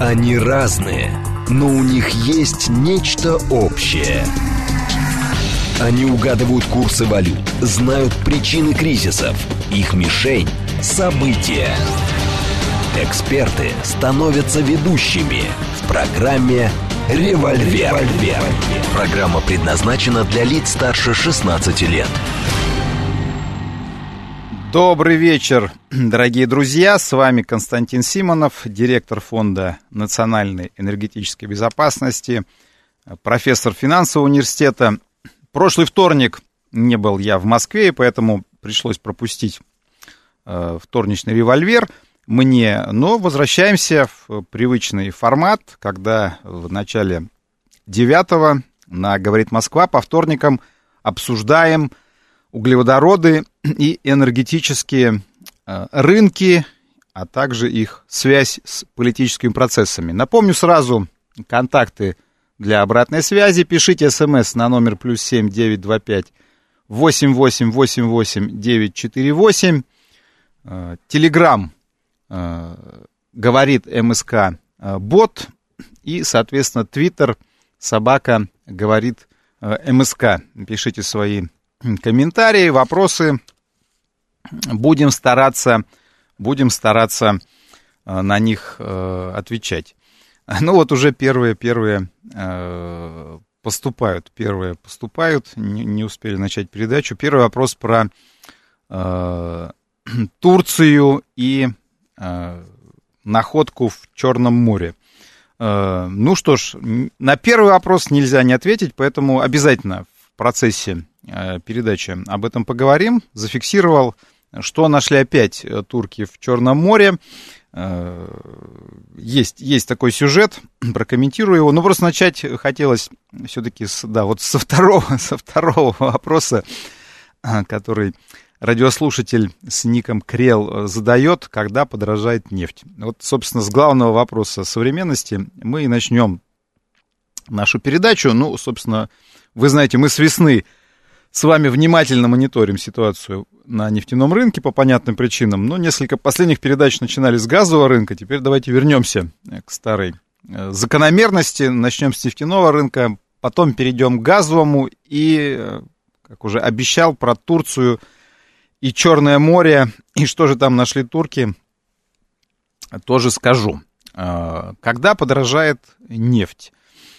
Они разные, но у них есть нечто общее. Они угадывают курсы валют, знают причины кризисов. Их мишень – события. Эксперты становятся ведущими в программе «Револьвер». Программа предназначена для лиц старше 16 лет. Добрый вечер, дорогие друзья. С вами Константин Симонов, директор Фонда национальной энергетической безопасности, профессор финансового университета. Прошлый вторник не был я в Москве, и поэтому пришлось пропустить вторничный «Револьвер» мне. Но возвращаемся в привычный формат, когда в начале 9-го на «Говорит Москва» по вторникам обсуждаем углеводороды и энергетические рынки, а также их связь с политическими процессами. Напомню сразу контакты для обратной связи. Пишите смс на номер +7 925 8888 948. Телеграм говорит МСК бот. И, соответственно, Твиттер собака говорит МСК. Пишите свои комментарии, вопросы. Будем стараться на них отвечать. Ну вот уже первые поступают. Не успели начать передачу. Первый вопрос про Турцию и находку в Черном море. Ну что ж, на первый вопрос нельзя не ответить, поэтому обязательно в процессе передачи об этом поговорим. Зафиксировал, что нашли опять турки в Черном море. Есть такой сюжет, прокомментирую его. Но просто начать хотелось все-таки со второго вопроса, который радиослушатель с ником Крел задает, когда подорожает нефть. Вот, собственно, с главного вопроса современности мы и начнем нашу передачу. Ну, собственно, вы знаете, мы с весны с вами внимательно мониторим ситуацию на нефтяном рынке по понятным причинам. Но несколько последних передач начинали с газового рынка. Теперь давайте вернемся к старой закономерности. Начнем с нефтяного рынка, потом перейдем к газовому. И, как уже обещал, про Турцию и Черное море, и что же там нашли турки, тоже скажу. Когда подорожает нефть?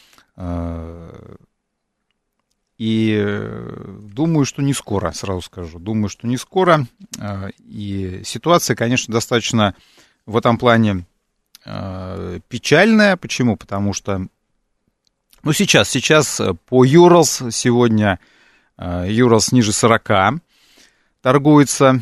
И думаю, что не скоро, сразу скажу. Думаю, что не скоро. И ситуация, конечно, достаточно в этом плане печальная. Почему? Потому что, сейчас по Urals сегодня Urals ниже 40 торгуется.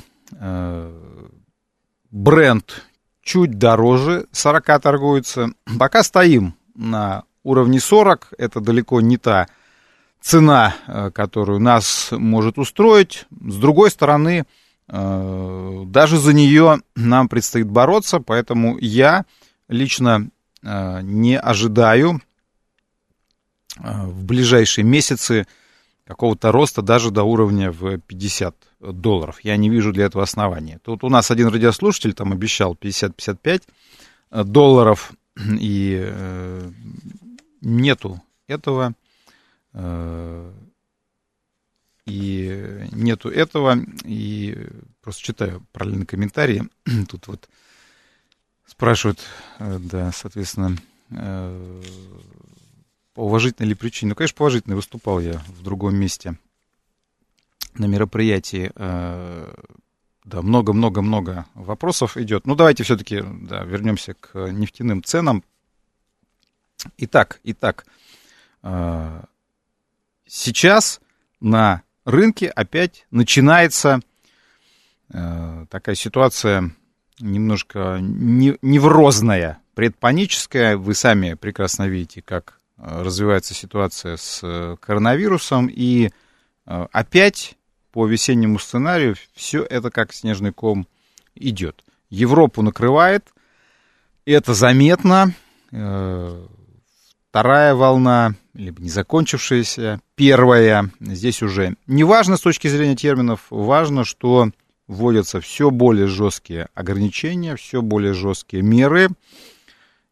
Брент чуть дороже 40 торгуется. Пока стоим на уровне 40. Это далеко не та цена, которую нас может устроить. С другой стороны, даже за нее нам предстоит бороться, поэтому я лично не ожидаю в ближайшие месяцы какого-то роста даже до уровня в $50. Я не вижу для этого основания. Тут у нас один радиослушатель там обещал $50-55, и нету этого. И просто читаю параллельно комментарии. Тут вот спрашивают, соответственно, по уважительной ли причине. Ну, конечно, по уважительной. Выступал я в другом месте на мероприятии. Много вопросов идет. Ну, давайте все-таки вернемся к нефтяным ценам. Итак, сейчас на рынке опять начинается такая ситуация немножко неврозная, предпаническая. Вы сами прекрасно видите, как развивается ситуация с коронавирусом. И опять по весеннему сценарию все это как снежный ком идет. Европу накрывает, это заметно. Вторая волна, либо не закончившаяся, первая, здесь уже не важно с точки зрения терминов, важно, что вводятся все более жесткие ограничения, все более жесткие меры.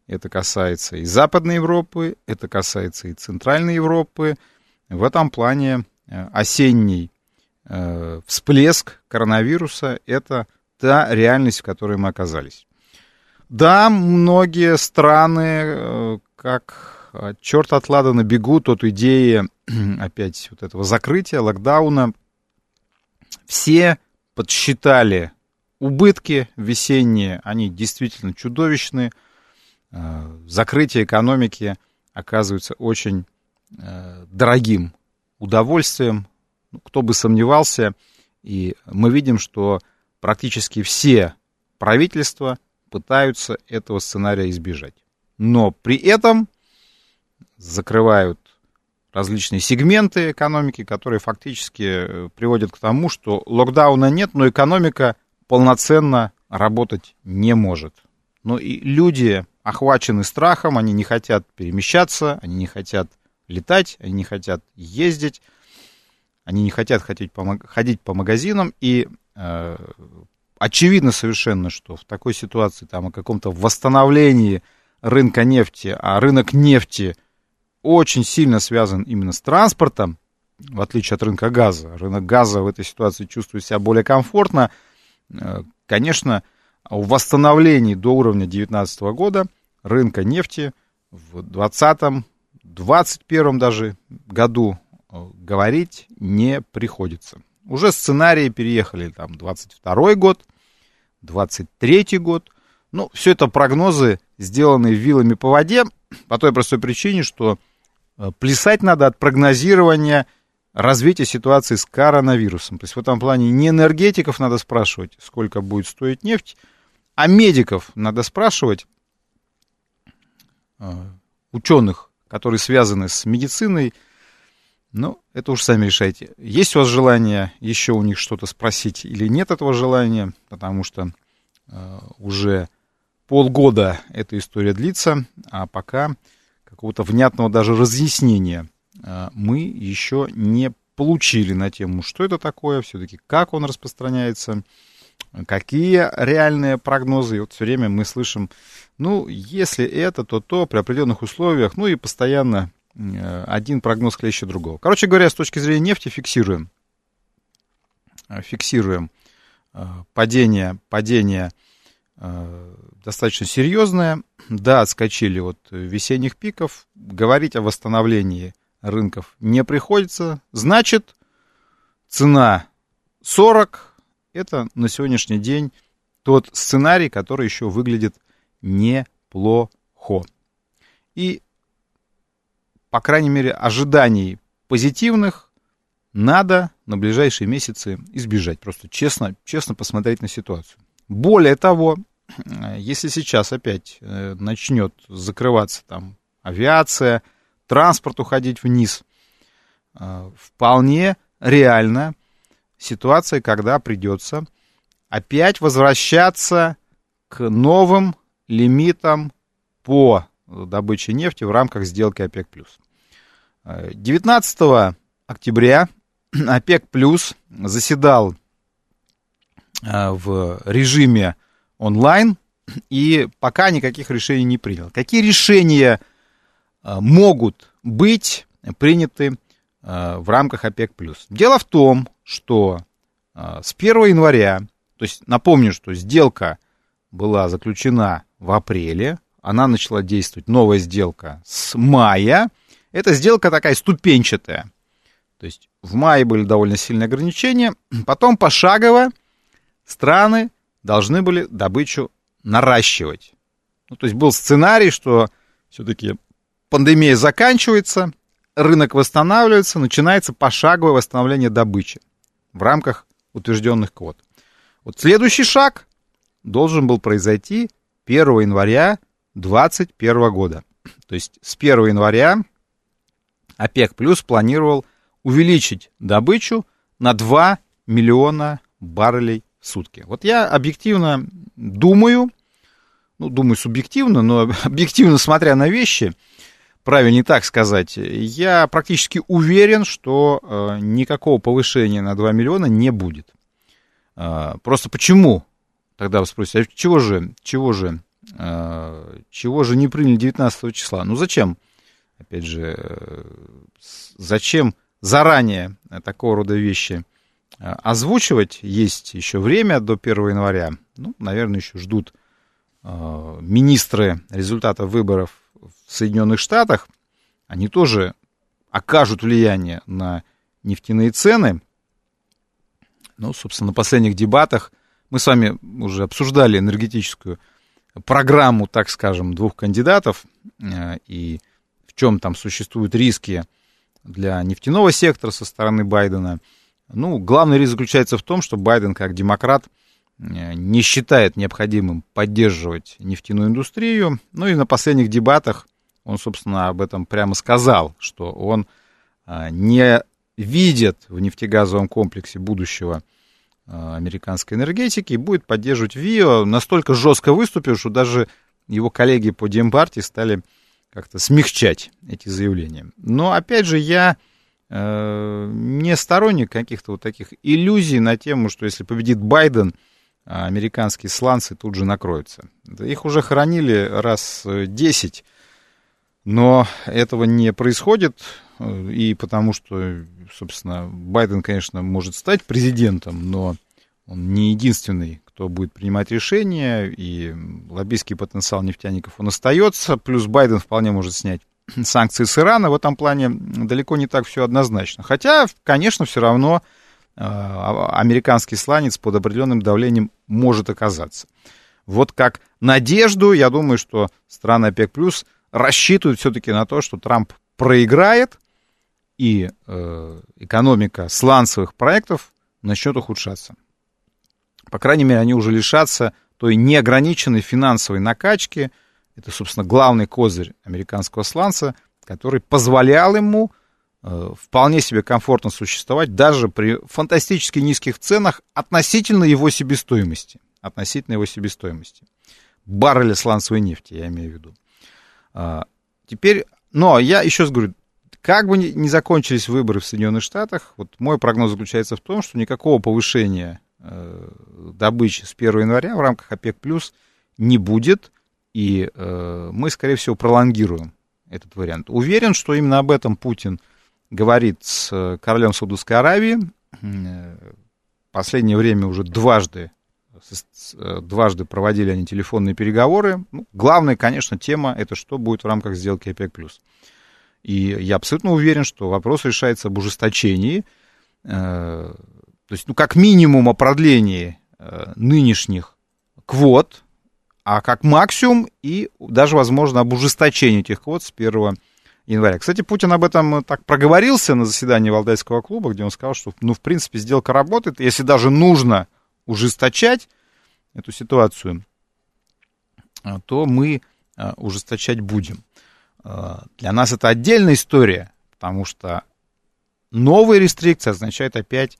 это касается и Западной Европы, это касается и Центральной Европы. В этом плане осенний всплеск коронавируса — это та реальность, в которой мы оказались. Да, многие страны, как черт от ладана, бегут от идеи опять вот этого закрытия, локдауна. Все подсчитали убытки весенние, они действительно чудовищные. Закрытие экономики оказывается очень дорогим удовольствием. Кто бы сомневался. И мы видим, что практически все правительства пытаются этого сценария избежать. Но при этом закрывают различные сегменты экономики, которые фактически приводят к тому, что локдауна нет, но экономика полноценно работать не может. Но и люди охвачены страхом, они не хотят перемещаться, они не хотят летать, они не хотят ездить, они не хотят ходить по магазинам, и очевидно совершенно, что в такой ситуации там о каком-то восстановлении рынка нефти, а рынок нефти очень сильно связан именно с транспортом, в отличие от рынка газа. Рынок газа в этой ситуации чувствует себя более комфортно. Конечно, о восстановлении до уровня 2019 года рынка нефти в 2020, 2021 даже году говорить не приходится. Уже сценарии переехали там 22 год, 23 год. Ну, все это прогнозы, сделанные вилами по воде, по той простой причине, что плясать надо от прогнозирования развития ситуации с коронавирусом. То есть в этом плане не энергетиков надо спрашивать, сколько будет стоить нефть, а медиков надо спрашивать, ученых, которые связаны с медициной. Ну, это уж сами решайте. Есть у вас желание еще у них что-то спросить или нет этого желания, потому что уже полгода эта история длится, а пока какого-то внятного даже разъяснения мы еще не получили на тему, что это такое, все-таки как он распространяется, какие реальные прогнозы. И вот все время мы слышим, ну, если это, то то, при определенных условиях, ну и постоянно один прогноз клеще другого. Короче говоря, с точки зрения нефти фиксируем падение достаточно серьезное. Да, отскочили от весенних пиков. Говорить о восстановлении рынков не приходится. Значит, цена 40 — это на сегодняшний день тот сценарий, который еще выглядит неплохо. И, по крайней мере, ожиданий позитивных надо на ближайшие месяцы избежать. Просто честно посмотреть на ситуацию. Более того, если сейчас опять начнет закрываться там авиация, транспорт уходить вниз, вполне реально ситуация, когда придется опять возвращаться к новым лимитам по добыче нефти в рамках сделки ОПЕК+. 19 октября ОПЕК+ заседал в режиме онлайн и пока никаких решений не принял. Какие решения могут быть приняты в рамках ОПЕК+? Дело в том, что с 1 января, то есть напомню, что сделка была заключена в апреле, она начала действовать, новая сделка, с мая. Эта сделка такая ступенчатая. То есть в мае были довольно сильные ограничения, потом пошагово страны должны были добычу наращивать. Ну, то есть был сценарий, что все-таки пандемия заканчивается, рынок восстанавливается, начинается пошаговое восстановление добычи в рамках утвержденных квот. Вот следующий шаг должен был произойти 1 января 2021 года. То есть с 1 января ОПЕК+ планировал увеличить добычу на 2 миллиона баррелей в сутки. Вот я объективно думаю субъективно, но объективно смотря на вещи, правильнее так сказать, я практически уверен, что никакого повышения на 2 миллиона не будет. Просто почему? Тогда вы спросите, а чего же чего же не приняли 19 числа? Ну, зачем? Опять же, зачем заранее такого рода вещи озвучивать? Есть еще время до 1 января. Ну, наверное, еще ждут министры результатов выборов в Соединенных Штатах. Они тоже окажут влияние на нефтяные цены. Ну, собственно, на последних дебатах мы с вами уже обсуждали энергетическую программу, так скажем, двух кандидатов, и в чем там существуют риски для нефтяного сектора со стороны Байдена. Ну, главный риск заключается в том, что Байден, как демократ, не считает необходимым поддерживать нефтяную индустрию. Ну и на последних дебатах он, собственно, об этом прямо сказал, что он не видит в нефтегазовом комплексе будущего американской энергетики и будет поддерживать ВИО, настолько жестко выступив, что даже его коллеги по Демпартии стали как-то смягчать эти заявления. Но, опять же, я не сторонник каких-то вот таких иллюзий на тему, что если победит Байден, американские сланцы тут же накроются. Их уже хоронили раз 10, но этого не происходит, и потому что, собственно, Байден, конечно, может стать президентом, но он не единственный, кто будет принимать решения, и лоббистский потенциал нефтяников, он остается, плюс Байден вполне может снять санкции с Ирана, в этом плане далеко не так все однозначно. Хотя, конечно, все равно американский сланец под определенным давлением может оказаться. Вот как надежду, я думаю, что страны ОПЕК+ рассчитывают все-таки на то, что Трамп проиграет, и экономика сланцевых проектов начнет ухудшаться. По крайней мере, они уже лишатся той неограниченной финансовой накачки. Это, собственно, главный козырь американского сланца, который позволял ему вполне себе комфортно существовать даже при фантастически низких ценах относительно его себестоимости. Барреля сланцевой нефти, я имею в виду. Теперь, но я еще раз говорю, как бы ни закончились выборы в Соединенных Штатах, вот мой прогноз заключается в том, что никакого повышения добычи с 1 января в рамках ОПЕК+ не будет, и мы, скорее всего, пролонгируем этот вариант. Уверен, что именно об этом Путин говорит с королем Саудовской Аравии. В последнее время уже дважды проводили они телефонные переговоры. Ну, главная, конечно, тема — это что будет в рамках сделки ОПЕК+. И я абсолютно уверен, что вопрос решается об ужесточении, то есть, ну, как минимум о продлении нынешних квот, а как максимум и даже, возможно, об ужесточении этих квот с 1 января. Кстати, Путин об этом так проговорился на заседании Валдайского клуба, где он сказал, что, ну, в принципе, сделка работает, если даже нужно ужесточать эту ситуацию, то мы ужесточать будем. Для нас это отдельная история, потому что новые рестрикции означают опять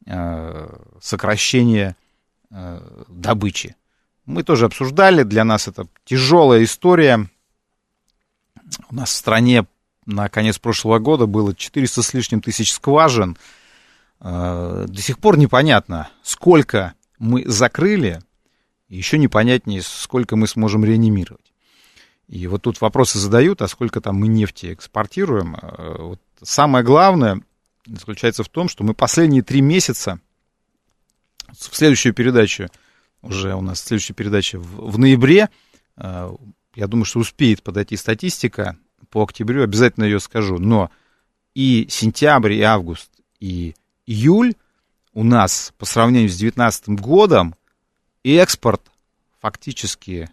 сокращение добычи. Мы тоже обсуждали, для нас это тяжелая история. У нас в стране на конец прошлого года было 400 с лишним тысяч скважин. До сих пор непонятно, сколько мы закрыли, еще непонятнее, сколько мы сможем реанимировать. И вот тут вопросы задают, а сколько там мы нефти экспортируем. Вот самое главное заключается в том, что мы последние 3 месяца, в следующую передачу, уже у нас следующая передача в ноябре, я думаю, что успеет подойти статистика по октябрю, обязательно ее скажу, но и сентябрь, и август, и июль у нас по сравнению с 2019 годом экспорт фактически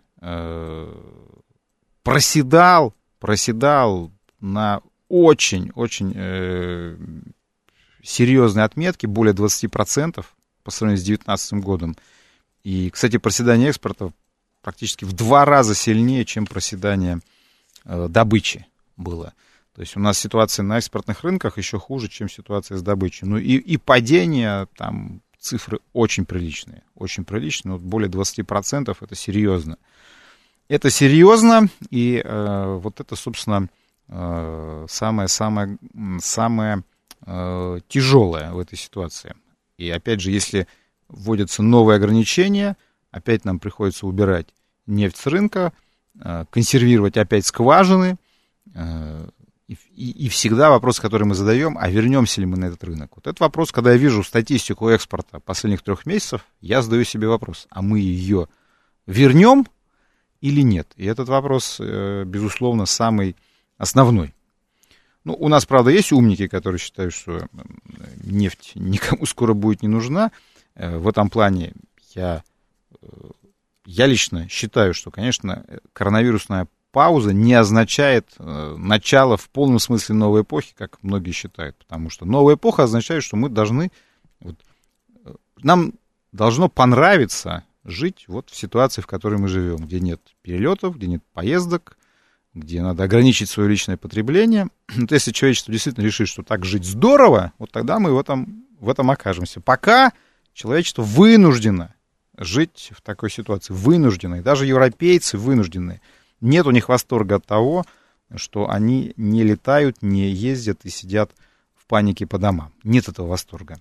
проседал на очень-очень серьезные отметки, более 20% по сравнению с 2019 годом. И, кстати, проседание экспорта практически в 2 раза сильнее, чем проседание добычи было. То есть у нас ситуация на экспортных рынках еще хуже, чем ситуация с добычей. Ну и падение, там цифры очень приличные, вот более 20% это серьезно. Это серьезно, и вот это, собственно, самое тяжелое в этой ситуации. И опять же, если вводятся новые ограничения, опять нам приходится убирать нефть с рынка, консервировать опять скважины. И всегда вопрос, который мы задаем, а вернемся ли мы на этот рынок? Вот этот вопрос, когда я вижу статистику экспорта последних 3 месяцев, я задаю себе вопрос, а мы ее вернем или нет? И этот вопрос, безусловно, самый основной. Ну, у нас, правда, есть умники, которые считают, что нефть никому скоро будет не нужна. В этом плане я лично считаю, что, конечно, коронавирусная пауза не означает начало в полном смысле новой эпохи, как многие считают. Потому что новая эпоха означает, что мы должны... нам должно понравиться жить вот в ситуации, в которой мы живем, где нет перелетов, где нет поездок, где надо ограничить свое личное потребление. Вот если человечество действительно решит, что так жить здорово, вот тогда мы в этом окажемся. Пока человечество вынуждено жить в такой ситуации, вынуждено, и даже европейцы вынуждены. Нет у них восторга от того, что они не летают, не ездят и сидят в панике по домам. Нет этого восторга.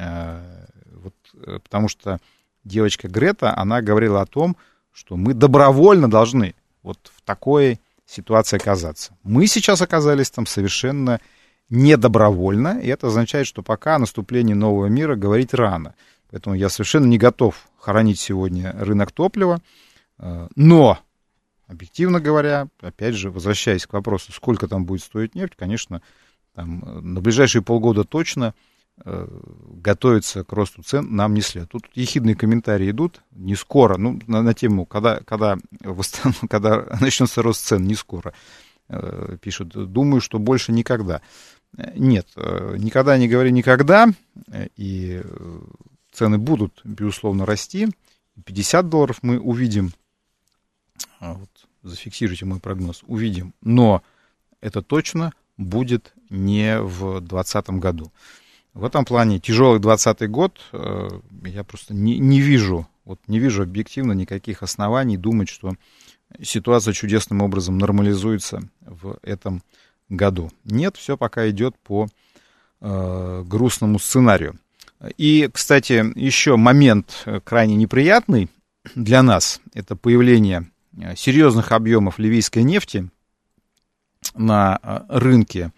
Потому что девочка Грета, она говорила о том, что мы добровольно должны вот в такой ситуации оказаться. Мы сейчас оказались там совершенно недобровольно, и это означает, что пока о наступлении нового мира говорить рано. Поэтому я совершенно не готов хоронить сегодня рынок топлива, но... Объективно говоря, опять же, возвращаясь к вопросу, сколько там будет стоить нефть, конечно, там, на ближайшие полгода точно готовиться к росту цен нам не следует. Тут ехидные комментарии идут, не скоро, ну, на тему, когда начнется рост цен, не скоро, пишут. Думаю, что больше никогда. Нет, никогда не говори никогда, и цены будут, безусловно, расти. $50 мы увидим. Вот, зафиксируйте мой прогноз, увидим. Но это точно будет не в 2020 году. В этом плане тяжелый 2020 год я просто не вижу объективно никаких оснований думать, что ситуация чудесным образом нормализуется в этом году. Нет, все пока идет по грустному сценарию. И, кстати, еще момент крайне неприятный для нас, это появление серьезных объемов ливийской нефти на рынке.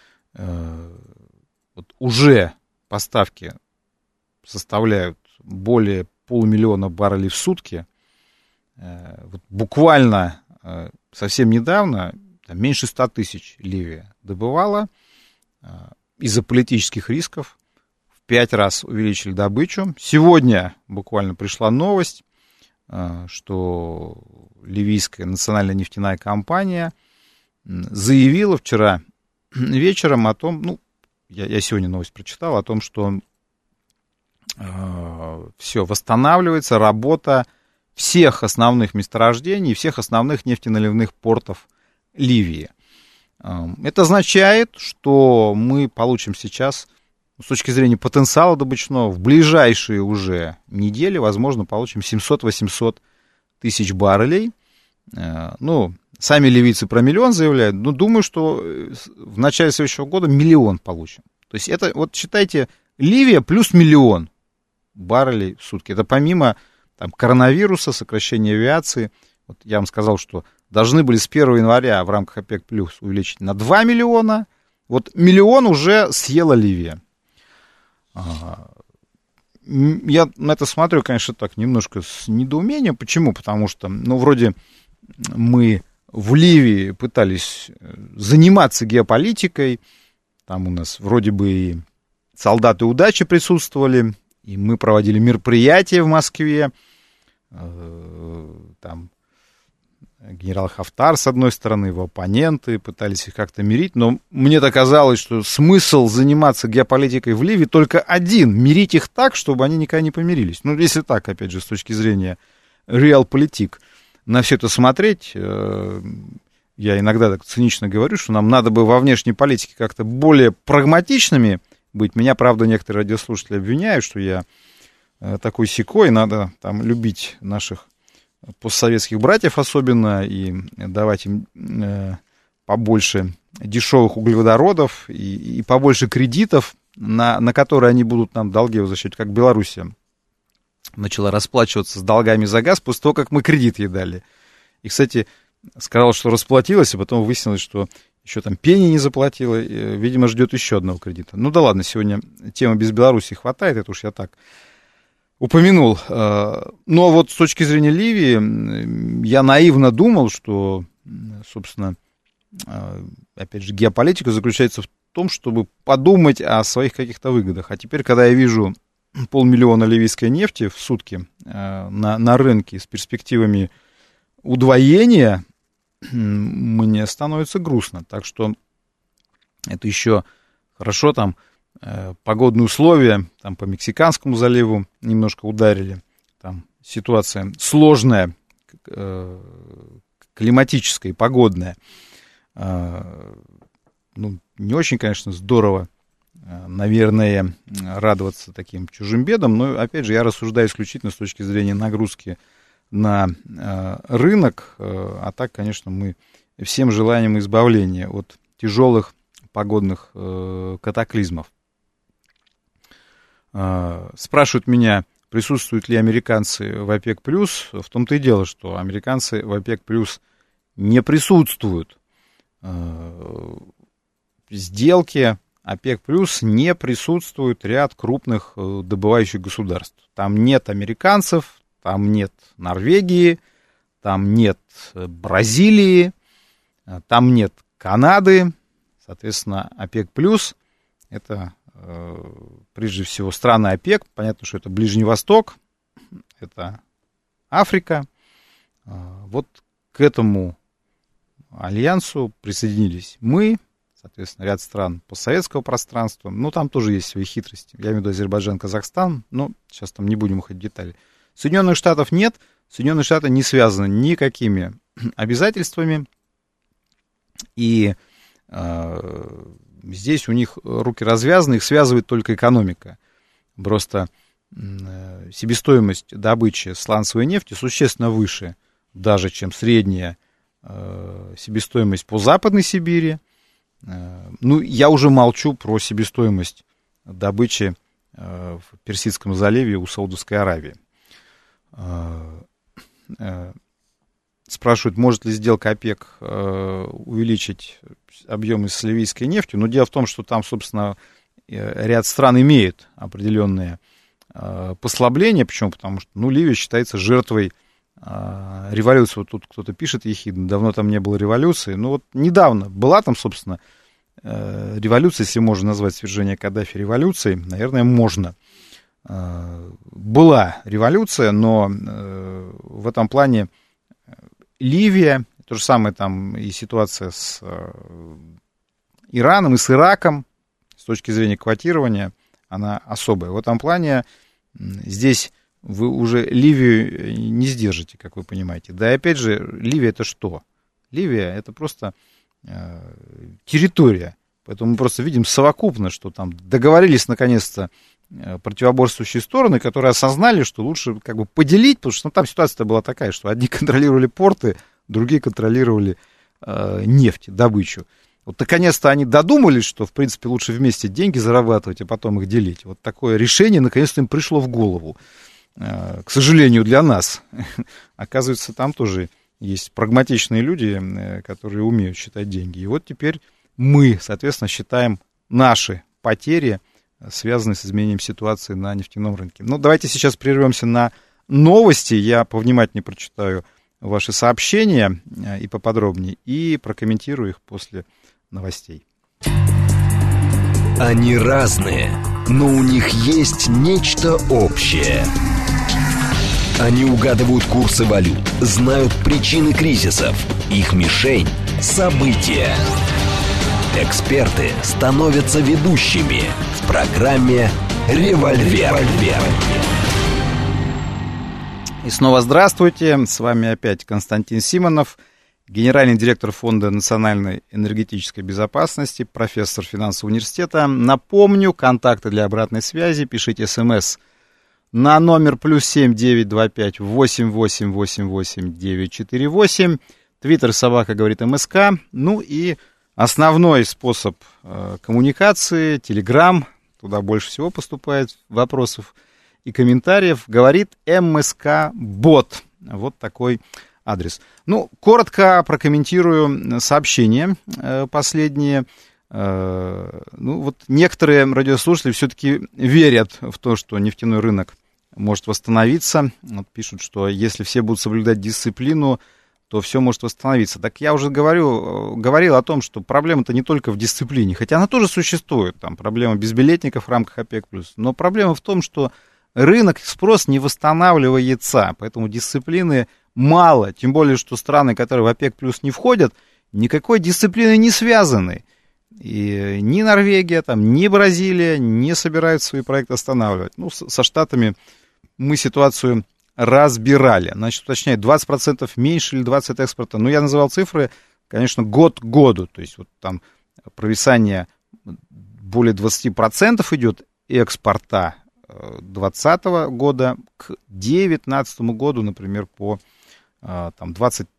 Вот уже поставки составляют более 500 000 баррелей в сутки. Вот буквально совсем недавно меньше 100 тысяч Ливия добывала. Из-за политических рисков в 5 раз увеличили добычу. Сегодня буквально пришла новость, что ливийская национальная нефтяная компания заявила вчера вечером о том, ну, я сегодня новость прочитал, о том, что все, восстанавливается работа всех основных месторождений, всех основных нефтеналивных портов Ливии. Это означает, что мы получим сейчас, с точки зрения потенциала добычного, в ближайшие уже недели, возможно, получим 700-800 тысяч баррелей. Ну, сами ливийцы про 1 000 000 заявляют, но думаю, что в начале следующего года 1 000 000 получим. То есть это, вот считайте, Ливия плюс 1 000 000 баррелей в сутки. Это помимо там, коронавируса, сокращения авиации. Вот я вам сказал, что должны были с 1 января в рамках ОПЕК+ увеличить на 2 миллиона. Вот 1 000 000 уже съела Ливия. Я на это смотрю, конечно, так немножко с недоумением. Почему? Потому что, ну, вроде мы в Ливии пытались заниматься геополитикой. Там у нас вроде бы и солдаты удачи присутствовали, и мы проводили мероприятия в Москве. Там генерал Хафтар, с одной стороны, его оппоненты, пытались их как-то мирить, но мне-то казалось, что смысл заниматься геополитикой в Ливии только один — мирить их так, чтобы они никогда не помирились. Ну, если так, опять же, с точки зрения реалполитик, на все это смотреть, я иногда так цинично говорю, что нам надо бы во внешней политике как-то более прагматичными быть. Меня, правда, некоторые радиослушатели обвиняют, что я такой-сякой, надо там любить наших постсоветских братьев особенно, и давать им побольше дешевых углеводородов и побольше кредитов, на которые они будут нам долги возвращать, как Белоруссия начала расплачиваться с долгами за газ после того, как мы кредит ей дали. И, кстати, сказала, что расплатилась, а потом выяснилось, что еще там пени не заплатила. Видимо, ждет еще одного кредита. Ну да ладно, сегодня темы без Беларуси хватает, это уж я так упомянул. Но вот с точки зрения Ливии, я наивно думал, что, собственно, опять же, геополитика заключается в том, чтобы подумать о своих каких-то выгодах. А теперь, когда я вижу 500 000 ливийской нефти в сутки на рынке с перспективами удвоения, мне становится грустно. Так что это еще хорошо, там погодные условия там по Мексиканскому заливу немножко ударили. Там ситуация сложная, климатическая и погодная. Ну, не очень, конечно, здорово, наверное, радоваться таким чужим бедам, но, опять же, я рассуждаю исключительно с точки зрения нагрузки на рынок, а так, конечно, мы всем желаем избавления от тяжелых погодных катаклизмов. Спрашивают меня, присутствуют ли американцы в ОПЕК+. В том-то и дело, что американцы в ОПЕК+ не присутствуют. Сделки ОПЕК+ не присутствует ряд крупных добывающих государств. Там нет американцев, там нет Норвегии, там нет Бразилии, там нет Канады. Соответственно, ОПЕК+ это прежде всего страны ОПЕК. Понятно, что это Ближний Восток, это Африка. Вот к этому альянсу присоединились мы, соответственно, ряд стран постсоветского пространства. Ну, там тоже есть свои хитрости. Я имею в виду Азербайджан, Казахстан, но сейчас там не будем уходить в детали. Соединенных Штатов нет. Соединенные Штаты не связаны никакими обязательствами. И здесь у них руки развязаны, их связывает только экономика. Просто себестоимость добычи сланцевой нефти существенно выше даже, чем средняя себестоимость по Западной Сибири. Ну, я уже молчу про себестоимость добычи в Персидском заливе у Саудовской Аравии. Спрашивают, может ли сделка ОПЕК увеличить объемы с ливийской нефтью. Но дело в том, что там, собственно, ряд стран имеют определенные послабления. Почему? Потому что, ну, Ливия считается жертвой революции. Вот тут кто-то пишет ехидно, давно там не было революции. Ну, вот недавно была там, собственно, революция, если можно назвать свержение Каддафи революцией. Наверное, можно. Была революция, но в этом плане Ливия, то же самое там и ситуация с Ираном и с Ираком, с точки зрения квотирования, она особая. В этом плане здесь вы уже Ливию не сдержите, как вы понимаете. Да и опять же, Ливия это что? Ливия это просто территория. Поэтому мы просто видим совокупно, что там договорились наконец-то противоборствующие стороны, которые осознали, что лучше как бы поделить, потому что там ситуация была такая, что одни контролировали порты, другие контролировали нефть, добычу. Вот наконец-то они додумались, что в принципе лучше вместе деньги зарабатывать, а потом их делить. Вот такое решение наконец-то им пришло в голову. К сожалению, для нас. Оказывается, там тоже есть прагматичные люди, которые умеют считать деньги. И вот теперь мы, соответственно, считаем наши потери, связанные с изменением ситуации на нефтяном рынке. Но давайте сейчас прервемся на новости. Я повнимательнее прочитаю ваши сообщения и поподробнее, и прокомментирую их после новостей. Они разные, но у них есть нечто общее. Они угадывают курсы валют, знают причины кризисов. Их мишень – события. Эксперты становятся ведущими в программе «Револьвер». И снова здравствуйте. С вами опять Константин Симонов, генеральный директор Фонда национальной энергетической безопасности, профессор финансового университета. Напомню, контакты для обратной связи. Пишите СМС на номер +7 925 8888 948. Твиттер собака говорит МСК. Ну и основной способ коммуникации, Телеграм, туда больше всего поступает вопросов и комментариев, говорит МСК-бот. Вот такой адрес. Ну, коротко прокомментирую сообщения последние. Ну, вот некоторые радиослушатели все-таки верят в то, что нефтяной рынок может восстановиться. Вот пишут, что если все будут соблюдать дисциплину, то все может восстановиться. Так я уже говорил о том, что проблема-то не только в дисциплине, хотя она тоже существует. Там проблема безбилетников в рамках ОПЕК+. Но проблема в том, что рынок, спрос не восстанавливается, поэтому дисциплины мало. Тем более, что страны, которые в ОПЕК+ не входят, никакой дисциплины не связаны. И ни Норвегия, там, ни Бразилия не собираются свои проекты останавливать. Ну, со Штатами мы ситуацию разбирали. Значит, уточняю, 20% меньше или 20% от экспорта. Ну, я называл цифры, конечно, год к году. То есть, вот там провисание более 20% идет экспорта 2020 года к 2019 году, например, по там,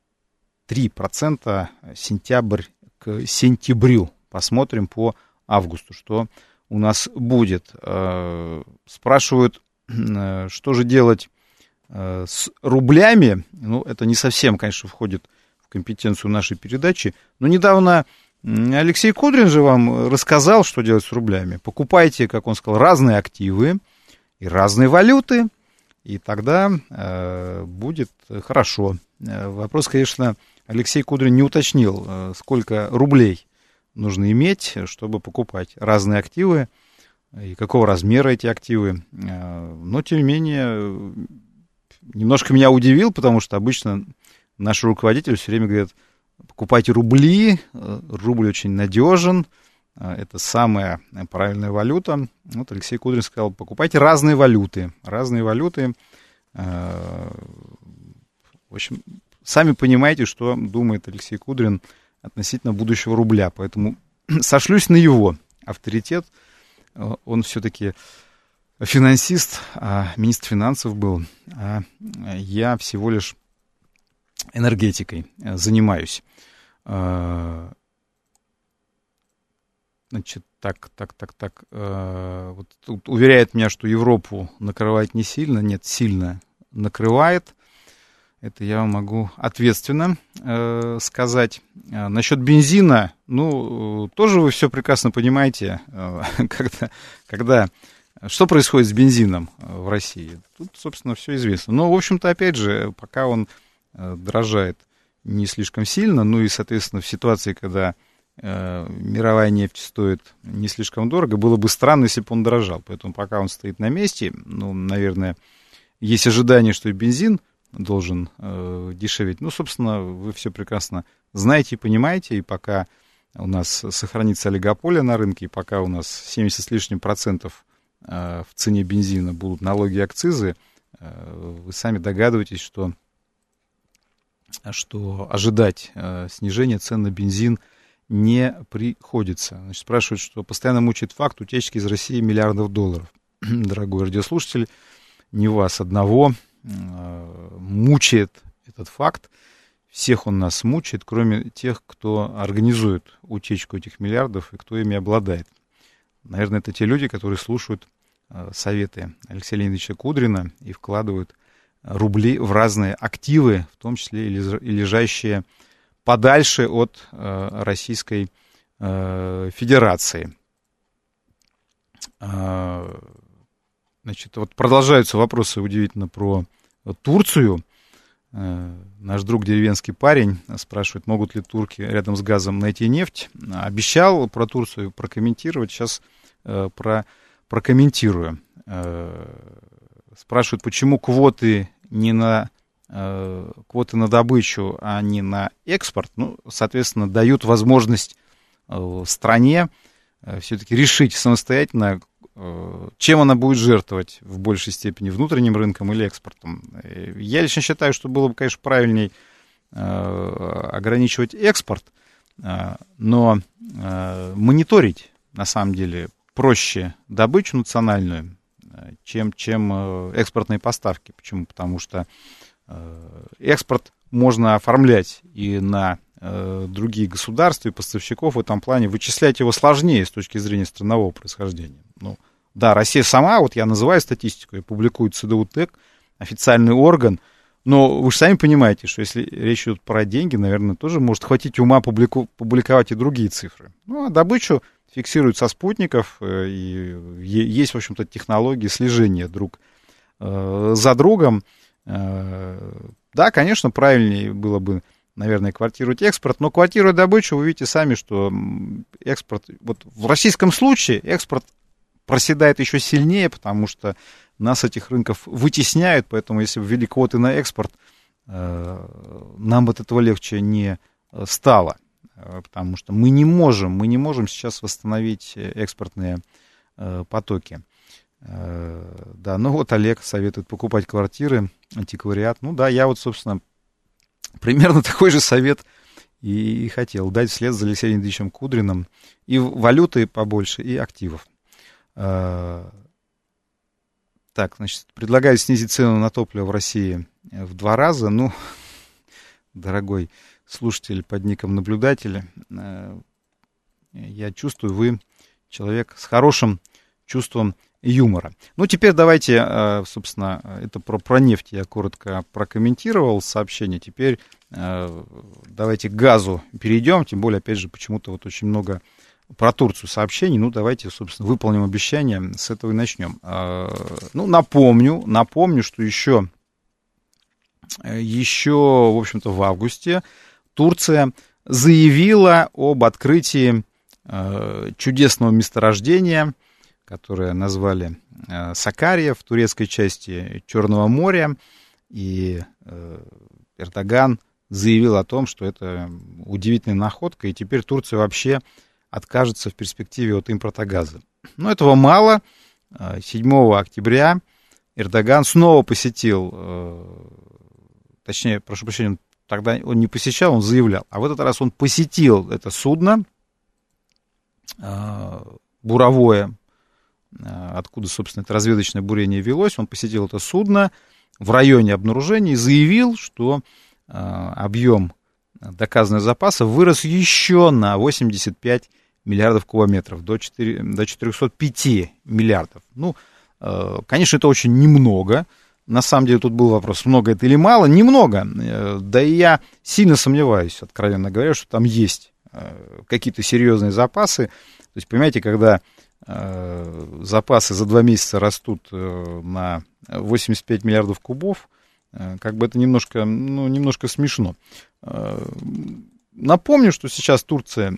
23% сентябрь к сентябрю. Посмотрим по августу, что у нас будет. Спрашивают, что же делать с рублями. Ну, это не совсем, конечно, входит в компетенцию нашей передачи. Но недавно Алексей Кудрин же вам рассказал, что делать с рублями. Покупайте, как он сказал, разные активы и разные валюты, и тогда будет хорошо. Вопрос, конечно, Алексей Кудрин не уточнил, сколько рублей нужно иметь, чтобы покупать разные активы, и какого размера эти активы. Но, тем не менее, немножко меня удивил, потому что обычно наши руководители все время говорят, покупайте рубли, рубль очень надежен, это самая правильная валюта. Вот Алексей Кудрин сказал, покупайте разные валюты. Разные валюты. В общем, сами понимаете, что думает Алексей Кудрин относительно будущего рубля. Поэтому сошлюсь на его авторитет. Он все-таки финансист, министр финансов был, а я всего лишь энергетикой занимаюсь. Значит, так. Вот тут уверяет меня, что Европу накрывает не сильно. Нет, сильно накрывает. Это я вам могу ответственно сказать. Насчет бензина, ну, тоже вы все прекрасно понимаете, что происходит с бензином в России. Тут, собственно, все известно. Но, в общем-то, опять же, пока он дорожает не слишком сильно, ну и, соответственно, в ситуации, когда мировая нефть стоит не слишком дорого, было бы странно, если бы он дорожал. Поэтому пока он стоит на месте, ну, наверное, есть ожидание, что и бензин должен дешеветь. Ну, собственно, вы все прекрасно знаете и понимаете, и пока у нас сохранится олигополия на рынке, и пока у нас 70 с лишним процентов в цене бензина будут налоги и акцизы, вы сами догадываетесь, что ожидать снижения цен на бензин не приходится. Значит, спрашивают, что постоянно мучает факт утечки из России миллиардов долларов. Дорогой радиослушатель, не вас одного мучает этот факт. Всех он нас мучает, кроме тех, кто организует утечку этих миллиардов и кто ими обладает. Наверное, это те люди, которые слушают советы Алексея Леонидовича Кудрина и вкладывают рубли в разные активы, в том числе и лежащие подальше от Российской Федерации. Значит, вот продолжаются вопросы удивительно про Турцию. Наш друг деревенский парень спрашивает, могут ли турки рядом с газом найти нефть. Обещал про Турцию прокомментировать, сейчас прокомментирую. Спрашивают, почему квоты на добычу, а не на экспорт. Ну, соответственно, дают возможность стране все-таки решить самостоятельно, чем она будет жертвовать в большей степени, внутренним рынком или экспортом. Я лично считаю, что было бы, конечно, правильней ограничивать экспорт, но мониторить, на самом деле, проще добычу национальную, чем экспортные поставки. Почему? Потому что экспорт можно оформлять и на другие государства и поставщиков. В этом плане вычислять его сложнее с точки зрения странового происхождения. Ну, да, Россия сама, вот я называю статистику, и публикует ЦДУ-ТЭК, официальный орган, Но вы же сами понимаете, что если речь идет про деньги, наверное, тоже может хватить ума публиковать и другие цифры. Ну, а добычу фиксируют со спутников, и есть, в общем-то, технологии слежения друг за другом. Да, конечно, правильнее было бы, наверное, квотировать экспорт, но квотируя добычу, вы видите сами, что экспорт, вот в российском случае экспорт проседает еще сильнее, потому что нас с этих рынков вытесняют, поэтому если бы ввели квоты на экспорт, нам от этого легче не стало, потому что мы не можем сейчас восстановить экспортные потоки. Да, ну вот Олег советует покупать квартиры, антиквариат. Ну да, я вот, собственно, примерно такой же совет и хотел дать вслед за Алексеем Ильичем Кудриным. И валюты побольше, и активов. Так, значит, предлагаю снизить цену на топливо в России в 2 раза. Ну, дорогой слушатель под ником наблюдатель, я чувствую, вы человек с хорошим чувством юмора. Ну, теперь давайте, собственно, это про нефть я коротко прокомментировал сообщение. Теперь давайте к газу перейдем, тем более, опять же, почему-то вот очень много про Турцию сообщений. Ну, давайте, собственно, выполним обещание, с этого и начнем. Ну, напомню, что еще, в общем-то, в августе Турция заявила об открытии чудесного месторождения, которое назвали Сакария в турецкой части Черного моря, и Эрдоган заявил о том, что это удивительная находка, и теперь Турция вообще откажется в перспективе от импорта газа. Но этого мало. 7 октября Эрдоган снова посетил, точнее, прошу прощения, тогда он не посещал, он заявлял, а в этот раз он посетил это судно буровое, откуда, собственно, это разведочное бурение велось. Он посетил это судно в районе обнаружения и заявил, что объем доказанных запасов вырос еще на 85 миллиардов кубометров, до 405 миллиардов. Ну, конечно, это очень немного. На самом деле тут был вопрос, много это или мало. Немного. Да и я сильно сомневаюсь, откровенно говоря, что там есть какие-то серьезные запасы. То есть, понимаете, когда запасы за 2 месяца растут на 85 миллиардов кубов, как бы это немножко смешно. Напомню, что сейчас Турция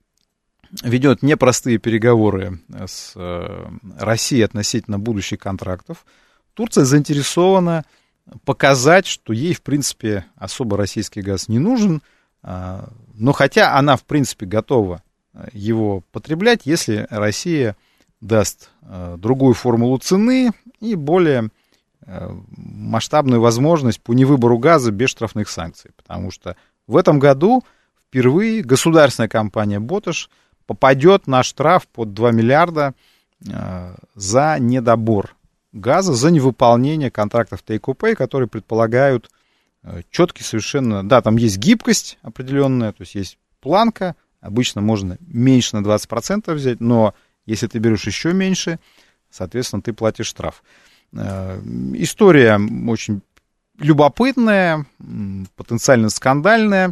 ведет непростые переговоры с Россией относительно будущих контрактов. Турция заинтересована показать, что ей, в принципе, особо российский газ не нужен, но хотя она, в принципе, готова его потреблять, если Россия даст другую формулу цены и более масштабную возможность по невыбору газа без штрафных санкций. Потому что в этом году впервые государственная компания «Боташ» попадет на штраф под 2 миллиарда за недобор газа, за невыполнение контрактов take-or-pay, которые предполагают четкий совершенно... Да, там есть гибкость определенная, то есть есть планка. Обычно можно меньше на 20% взять, но если ты берешь еще меньше, соответственно, ты платишь штраф. История очень любопытная, потенциально скандальная,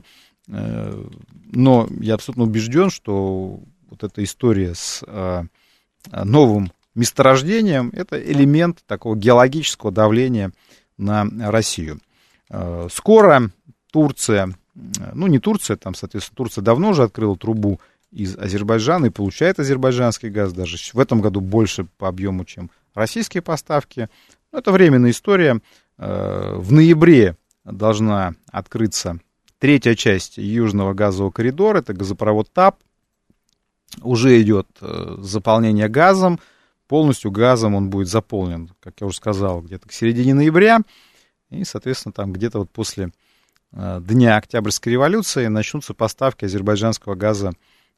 но я абсолютно убежден, что вот эта история с новым месторождением — это элемент такого геологического давления на Россию. Скоро Турция... Ну, не Турция, там, соответственно, Турция давно уже открыла трубу из Азербайджана и получает азербайджанский газ, даже в этом году больше по объему, чем российские поставки. Но это временная история. В ноябре должна открыться 3-я часть южного газового коридора, это газопровод ТАП. Уже идет заполнение газом, полностью газом он будет заполнен, как я уже сказал, где-то к середине ноября, и, соответственно, там где-то вот после дня Октябрьской революции начнутся поставки азербайджанского газа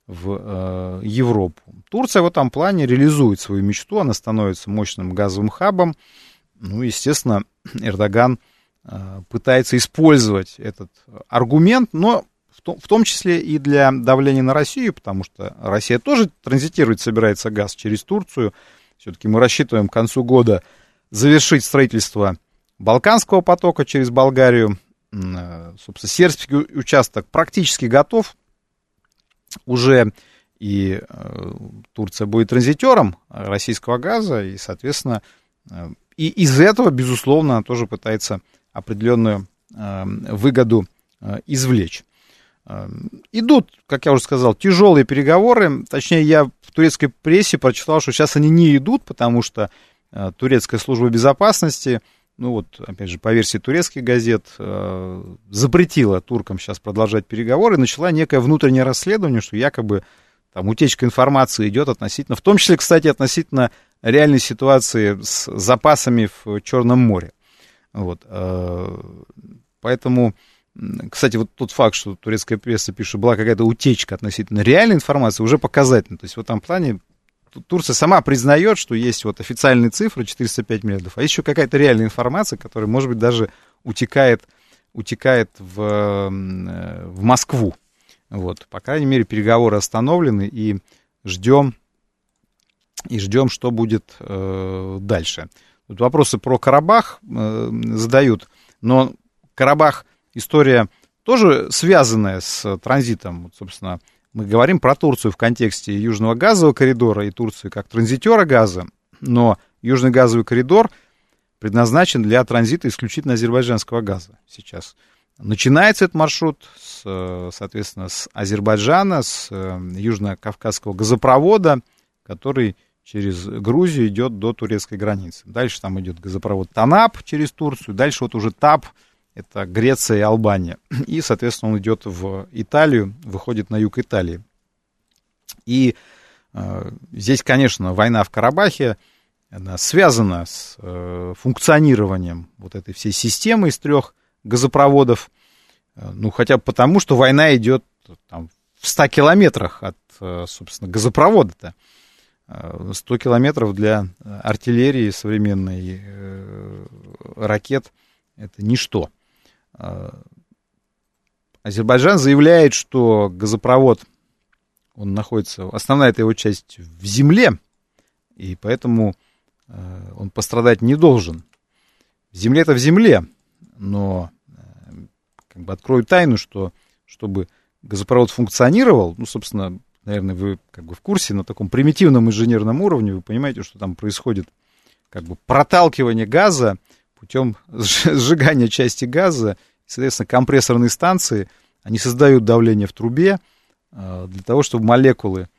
в Европу. Турция в этом плане реализует свою мечту, она становится мощным газовым хабом. Ну, естественно, Эрдоган пытается использовать этот аргумент, но в том числе и для давления на Россию, потому что Россия тоже транзитировать собирается газ через Турцию. Все-таки мы рассчитываем к концу года завершить строительство Балканского потока через Болгарию. Собственно, сербский участок практически готов уже, и Турция будет транзитером российского газа, и, соответственно, и из этого, безусловно, она тоже пытается определенную выгоду извлечь. Идут, как я уже сказал, тяжелые переговоры, точнее, я в турецкой прессе прочитал, что сейчас они не идут, потому что турецкая служба безопасности, ну вот, опять же, по версии турецких газет, запретила туркам сейчас продолжать переговоры, начала некое внутреннее расследование, что якобы там утечка информации идет относительно, в том числе, кстати, относительно реальной ситуации с запасами в Черном море. Вот. Поэтому, кстати, вот тот факт, что турецкая пресса пишет, что была какая-то утечка относительно реальной информации, уже показательно. То есть в этом плане Турция сама признает, что есть вот официальные цифры 405 миллиардов, а есть еще какая-то реальная информация, которая, может быть, даже утекает в Москву. Вот. По крайней мере, переговоры остановлены, и ждем, что будет дальше. Тут вопросы про Карабах задают, но Карабах история тоже связанная с транзитом. Вот, собственно, мы говорим про Турцию в контексте Южного газового коридора и Турции как транзитера газа, но Южный газовый коридор предназначен для транзита исключительно азербайджанского газа сейчас. Начинается этот маршрут, соответственно, с Азербайджана, с Южно-Кавказского газопровода, который через Грузию идет до турецкой границы. Дальше там идет газопровод Танап через Турцию, дальше вот уже ТАП, это Греция и Албания. И, соответственно, он идет в Италию, выходит на юг Италии. И здесь, конечно, война в Карабахе, она связана с функционированием вот этой всей системы из 3 газопроводов. Ну, хотя бы потому, что война идет там, в 100 километрах от, собственно, газопровода-то. 100 километров для артиллерии современной, ракет — это ничто. Азербайджан заявляет, что газопровод, он находится, основная его часть в земле, и поэтому он пострадать не должен. Земля-то в земле, но как бы открою тайну, что чтобы газопровод функционировал, ну, собственно, наверное, вы как бы в курсе, на таком примитивном инженерном уровне, вы понимаете, что там происходит как бы проталкивание газа путем сжигания части газа. Соответственно, компрессорные станции, они создают давление в трубе для того, чтобы молекулы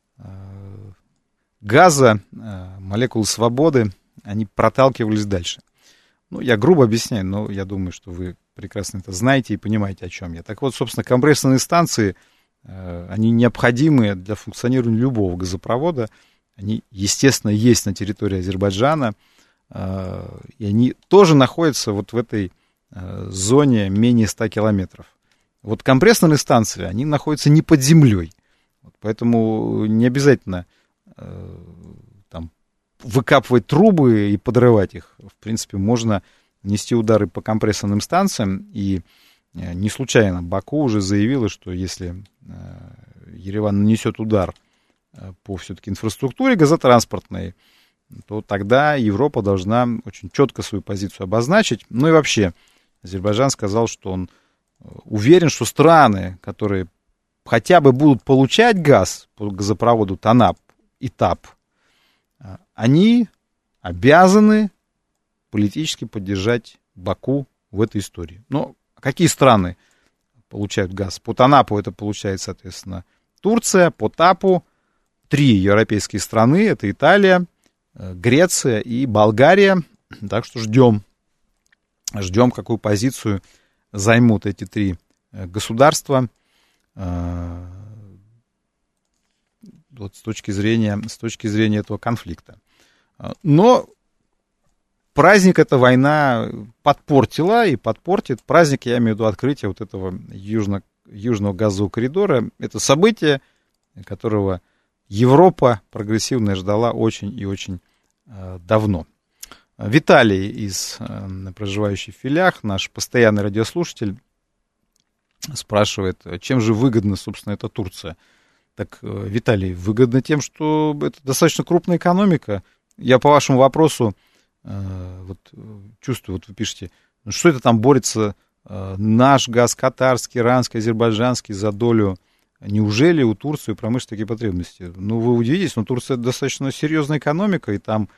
газа, молекулы свободы, они проталкивались дальше. Ну, я грубо объясняю, но я думаю, что вы прекрасно это знаете и понимаете, о чем я. Так вот, собственно, компрессорные станции, они необходимы для функционирования любого газопровода. Они, естественно, есть на территории Азербайджана, и они тоже находятся вот в этой зоне менее 100 километров. Вот компрессорные станции, они находятся не под землей. Вот поэтому не обязательно там выкапывать трубы и подрывать их. В принципе, можно нести удары по компрессорным станциям. И не случайно Баку уже заявила, что если Ереван нанесет удар по все-таки инфраструктуре газотранспортной, то тогда Европа должна очень четко свою позицию обозначить. Ну и вообще, Азербайджан сказал, что он уверен, что страны, которые хотя бы будут получать газ по газопроводу Танап и ТАП, они обязаны политически поддержать Баку в этой истории. Но какие страны получают газ? По Танапу это получает, соответственно, Турция, по ТАПу 3 европейские страны, это Италия, Греция и Болгария. Так что ждем, какую позицию займут эти 3 государства вот с точки зрения этого конфликта. Но праздник эта война подпортила и подпортит. Праздник, я имею в виду открытие вот этого южного газового коридора. Это событие, которого Европа прогрессивная ждала очень и очень давно. Виталий, проживающий в Филях, наш постоянный радиослушатель, спрашивает, чем же выгодна, собственно, эта Турция. Так, Виталий, выгодно тем, что это достаточно крупная экономика. Я по вашему вопросу вот чувствую, вот вы пишете, ну, что это там борется наш газ, катарский, иранский, азербайджанский за долю. Неужели у Турции промышленные такие потребности? Ну, вы удивитесь, но Турция достаточно серьезная экономика, и там,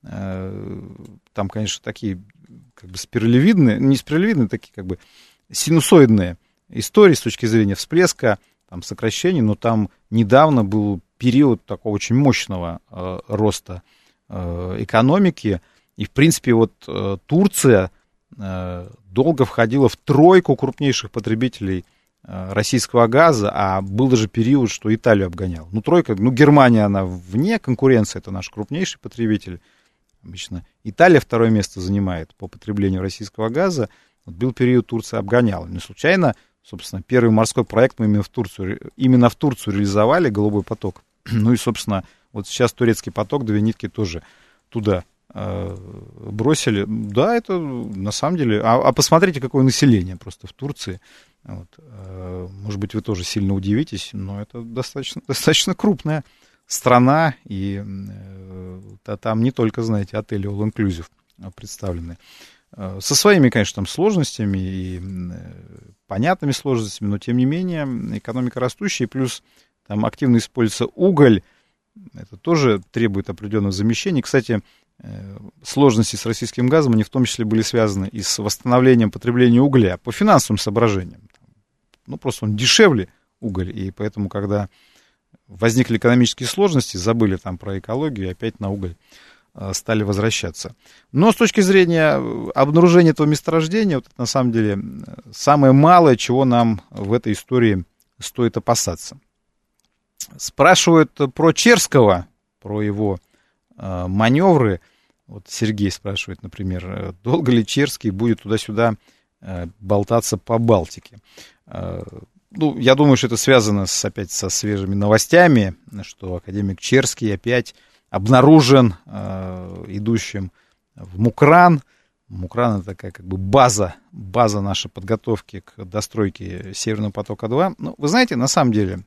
конечно, такие как бы спиралевидные, не спиралевидные, такие как бы синусоидные истории с точки зрения всплеска, там, сокращений, но там недавно был период такого очень мощного роста экономики, и, в принципе, вот Турция долго входила в тройку крупнейших потребителей российского газа, а был даже период, что Италию обгонял. Ну, тройка, ну, Германия, она вне конкуренции, это наш крупнейший потребитель. Обычно Италия второе место занимает по потреблению российского газа. Вот был период, Турция обгоняла. Не случайно, собственно, первый морской проект мы именно в Турцию реализовали, «Голубой поток». Ну и, собственно, вот сейчас турецкий поток, две нитки тоже туда бросили. Да, это на самом деле... А посмотрите, какое население просто в Турции. Вот. Может быть, вы тоже сильно удивитесь, но это достаточно крупная страна, и там не только, знаете, отели all inclusive представлены. Со своими, конечно, там сложностями и понятными сложностями, но, тем не менее, экономика растущая, плюс там активно используется уголь, это тоже требует определенного замещения. Кстати, сложности с российским газом, они в том числе были связаны и с восстановлением потребления угля по финансовым соображениям. Ну, просто он дешевле, уголь, и поэтому, когда возникли экономические сложности, забыли там про экологию, и опять на уголь стали возвращаться. Но с точки зрения обнаружения этого месторождения, вот это, на самом деле, самое малое, чего нам в этой истории стоит опасаться. Спрашивают про Черского, про его маневры. Вот Сергей спрашивает, например, долго ли Черский будет туда-сюда болтаться по Балтике. Ну, я думаю, что это связано опять со свежими новостями, что академик Черский опять обнаружен идущим в Мукран. Мукран — это такая как бы база нашей подготовки к достройке Северного потока-2. Ну, вы знаете, на самом деле,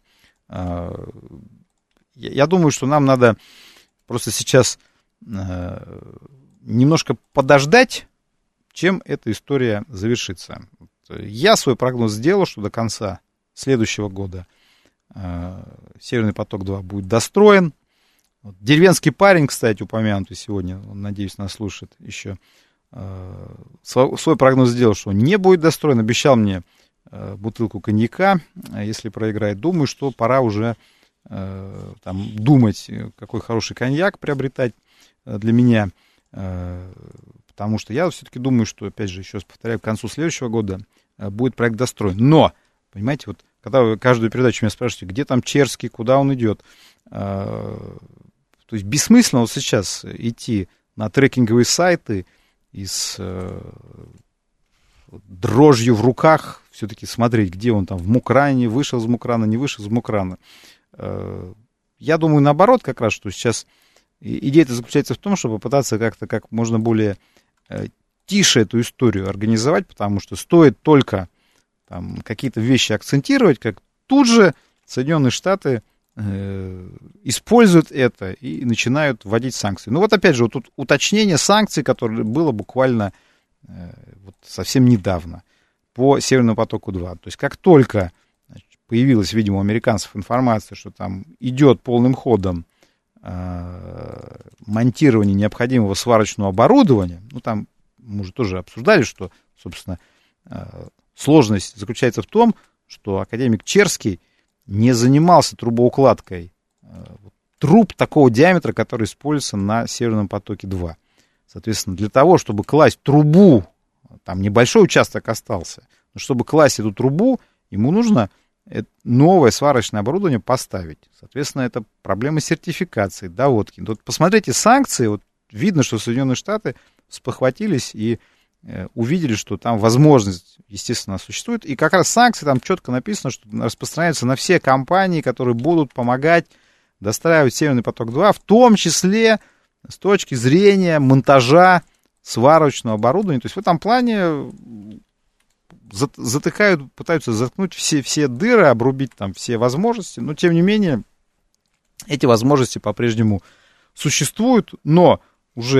я думаю, что нам надо просто сейчас немножко подождать, чем эта история завершится. Я свой прогноз сделал, что до конца следующего года Северный поток-2 будет достроен. Вот, деревенский парень, кстати, упомянутый сегодня, он, надеюсь, нас слушает еще, свой прогноз сделал, что он не будет достроен, обещал мне бутылку коньяка, если проиграет. Думаю, что пора уже там думать, какой хороший коньяк приобретать для меня, потому что я все-таки думаю, что, опять же, еще раз повторяю, к концу следующего года будет проект достроен. Но, понимаете, вот когда вы каждую передачу меня спрашиваете, где там Черский, куда он идет, то есть бессмысленно вот сейчас идти на трекинговые сайты и с дрожью в руках все-таки смотреть, где он там в Мукране, вышел из Мукрана, не вышел из Мукрана. Я думаю, наоборот, как раз, что сейчас идея-то заключается в том, чтобы попытаться как-то как можно более тише эту историю организовать, потому что стоит только там какие-то вещи акцентировать, как тут же Соединенные Штаты используют это и начинают вводить санкции. Ну вот опять же, вот тут уточнение санкций, которое было буквально вот совсем недавно по Северному потоку-2. То есть как только появилась, видимо, у американцев информация, что там идет полным ходом монтирование необходимого сварочного оборудования, ну там мы уже тоже обсуждали, что, собственно, сложность заключается в том, что академик Черский не занимался трубоукладкой труб такого диаметра, который используется на Северном потоке-2. Соответственно, для того, чтобы класть трубу, там небольшой участок остался, но чтобы класть эту трубу, ему нужно новое сварочное оборудование поставить. Соответственно, это проблема сертификации, доводки. Вот посмотрите санкции, вот видно, что Соединенные Штаты спохватились и увидели, что там возможность, естественно, существует. И как раз санкции, там четко написано, что распространяются на все компании, которые будут помогать достраивать Северный поток-2, в том числе с точки зрения монтажа сварочного оборудования. То есть в этом плане затыкают, пытаются заткнуть все дыры, обрубить там все возможности. Но, тем не менее, эти возможности по-прежнему существуют, но уже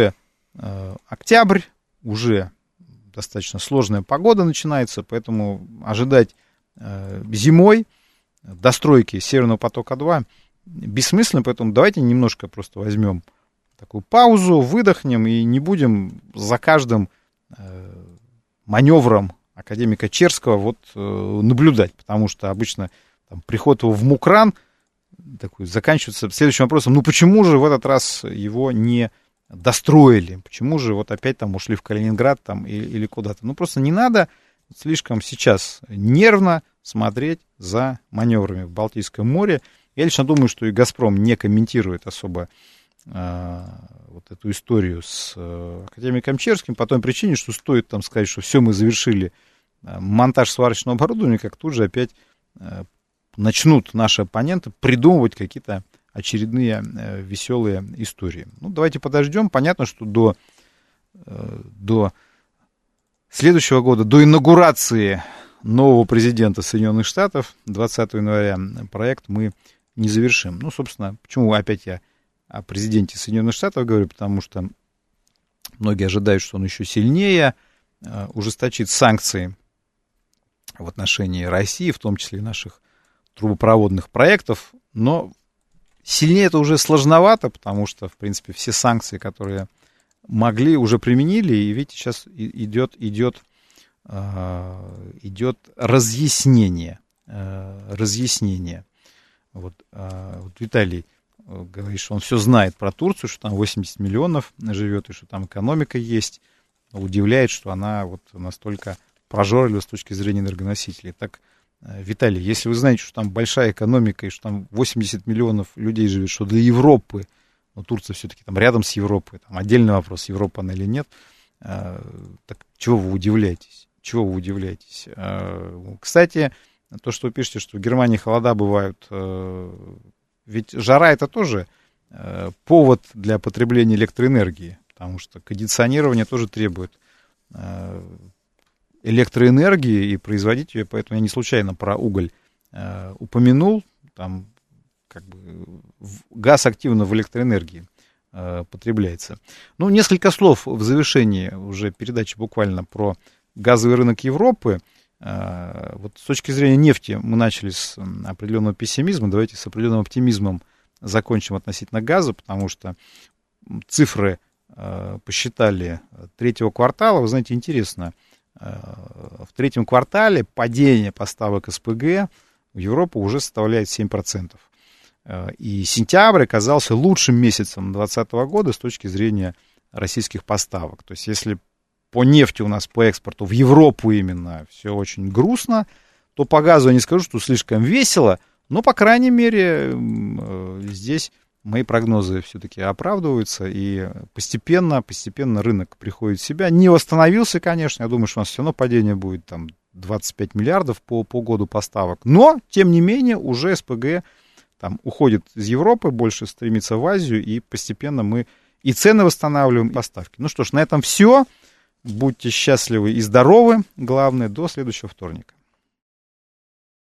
октябрь, уже достаточно сложная погода начинается, поэтому ожидать зимой достройки Северного потока-2 бессмысленно, поэтому давайте немножко просто возьмем такую паузу, выдохнем и не будем за каждым маневром академика Черского наблюдать, потому что обычно там, приход его в Мукран такой заканчивается следующим вопросом: почему же в этот раз его не достроили, почему же опять там ушли в Калининград там, или куда-то. Просто не надо слишком сейчас нервно смотреть за маневрами в Балтийском море. Я лично думаю, что и «Газпром» не комментирует особо эту историю с академиком Черским по той причине, что стоит там сказать, что все, мы завершили монтаж сварочного оборудования, как тут же опять начнут наши оппоненты придумывать какие-то очередные веселые истории. Давайте подождем. Понятно, что до следующего года, до инаугурации нового президента Соединенных Штатов 20 января проект мы не завершим. Собственно, почему опять я о президенте Соединенных Штатов говорю? Потому что многие ожидают, что он еще сильнее ужесточит санкции в отношении России, в том числе и наших трубопроводных проектов, но сильнее это уже сложновато, потому что, в принципе, все санкции, которые могли, уже применили, и видите, сейчас идет разъяснение. Виталий говорит, что он все знает про Турцию, что там 80 миллионов живет, и что там экономика есть. Удивляет, что она настолько прожорлива с точки зрения энергоносителей. Так, Виталий, если вы знаете, что там большая экономика, и что там 80 миллионов людей живет, что для Европы, Турция все-таки там рядом с Европой, там отдельный вопрос, Европа она или нет, так чего вы удивляетесь? Кстати, то, что вы пишете, что в Германии холода бывают, ведь жара это тоже повод для потребления электроэнергии, потому что кондиционирование тоже требует электроэнергии и производить ее, поэтому я не случайно про уголь упомянул, там газ активно в электроэнергии потребляется. Несколько слов в завершении уже передачи буквально про газовый рынок Европы. С точки зрения нефти мы начали с определенного пессимизма, давайте с определенным оптимизмом закончим относительно газа, потому что цифры посчитали третьего квартала, вы знаете, интересно, в третьем квартале падение поставок СПГ в Европу уже составляет 7%. И сентябрь оказался лучшим месяцем 2020 года с точки зрения российских поставок. То есть, если по нефти у нас по экспорту в Европу именно все очень грустно, то по газу я не скажу, что слишком весело, но, по крайней мере, здесь мои прогнозы все-таки оправдываются, и постепенно рынок приходит в себя. Не восстановился, конечно, я думаю, что у нас все равно падение будет там 25 миллиардов по году поставок, но, тем не менее, уже СПГ там уходит из Европы, больше стремится в Азию, и постепенно мы и цены восстанавливаем, и поставки. Что ж, на этом все. Будьте счастливы и здоровы. Главное, до следующего вторника.